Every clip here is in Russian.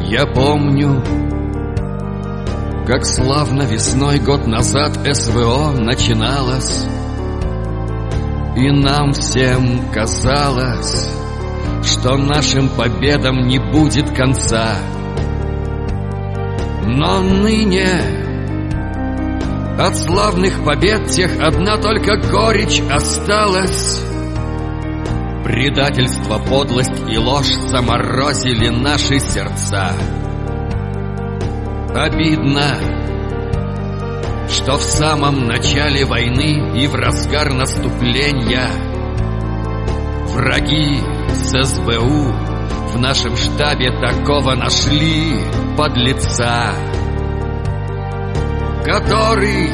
Я помню, как славно весной год назад СВО начиналось, и нам всем казалось, что нашим победам не будет конца. Но ныне от славных побед тех одна только горечь осталась. Предательство, подлость и ложь заморозили наши сердца. Обидно, что в самом начале войны и в разгар наступления враги с СБУ в нашем штабе такого нашли подлеца, который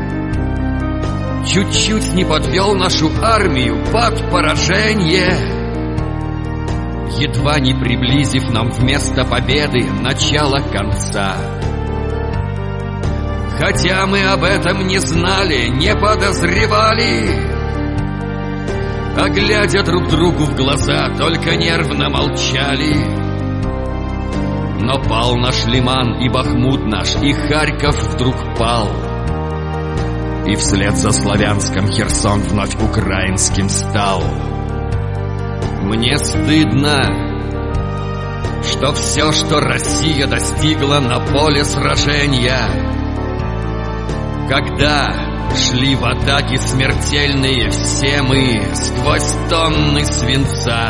чуть-чуть не подвел нашу армию под поражение, едва не приблизив нам вместо победы начало конца. Хотя мы об этом не знали, не подозревали, а глядя друг другу в глаза, только нервно молчали. Но пал наш Лиман и Бахмут наш, и Харьков вдруг пал, и вслед за Славянском Херсон вновь украинским стал. Мне стыдно, что все, что Россия достигла на поле сражения, когда шли в атаки смертельные все мы сквозь тонны свинца,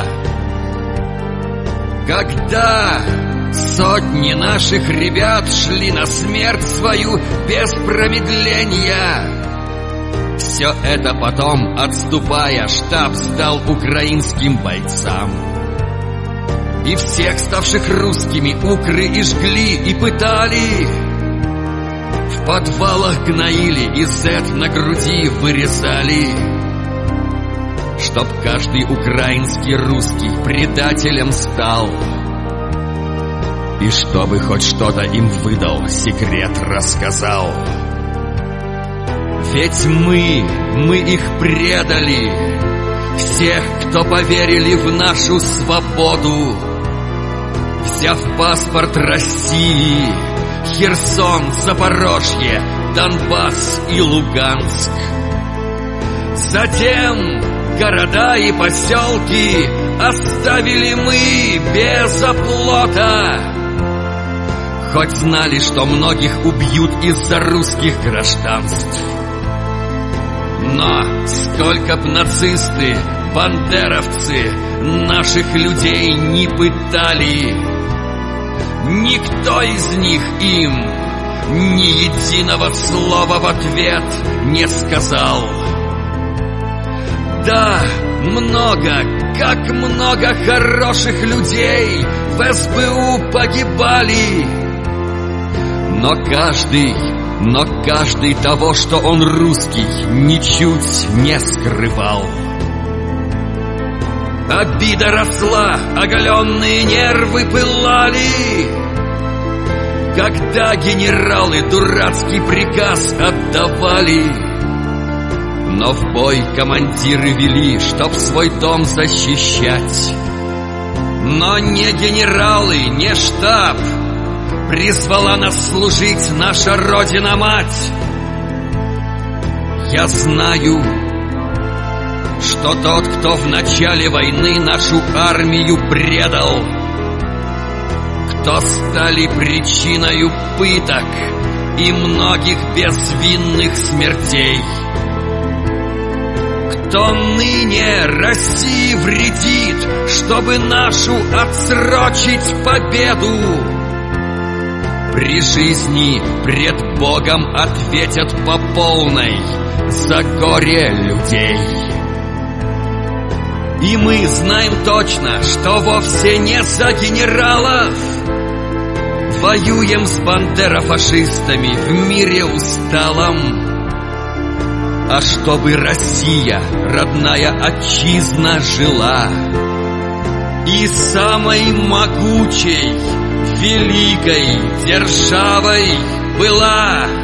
когда сотни наших ребят шли на смерть свою без промедления, все это потом, отступая, штаб сдал украинским бойцам. И всех ставших русскими укры и жгли, и пытали, в подвалах гноили и зет на груди вырезали, чтоб каждый украинский русский предателем стал, и чтобы хоть что-то им выдал, секрет рассказал. Ведь мы их предали, всех, кто поверили в нашу свободу, взяв паспорт России, Херсон, Запорожье, Донбасс и Луганск. Затем города и поселки оставили мы без оплота, хоть знали, что многих убьют из-за русских гражданств. Но сколько б нацисты, бандеровцы наших людей не пытали, никто из них им ни единого слова в ответ не сказал. Да, много, как много хороших людей в СБУ погибали, но каждый того, что он русский, ничуть не скрывал. Обида росла, оголенные нервы пылали, когда генералы дурацкий приказ отдавали. Но в бой командиры вели, чтоб свой дом защищать. Но не генералы, не штаб призвала нас служить наша Родина-Мать. Я знаю, что тот, кто в начале войны нашу армию предал, кто стали причиною пыток и многих безвинных смертей, кто ныне России вредит, чтобы нашу отсрочить победу, при жизни пред Богом ответят по полной за горе людей. И мы знаем точно, что вовсе не за генералов воюем с бандерофашистами в мире усталом, а чтобы Россия, родная отчизна, жила и самой могучей, великой державой была.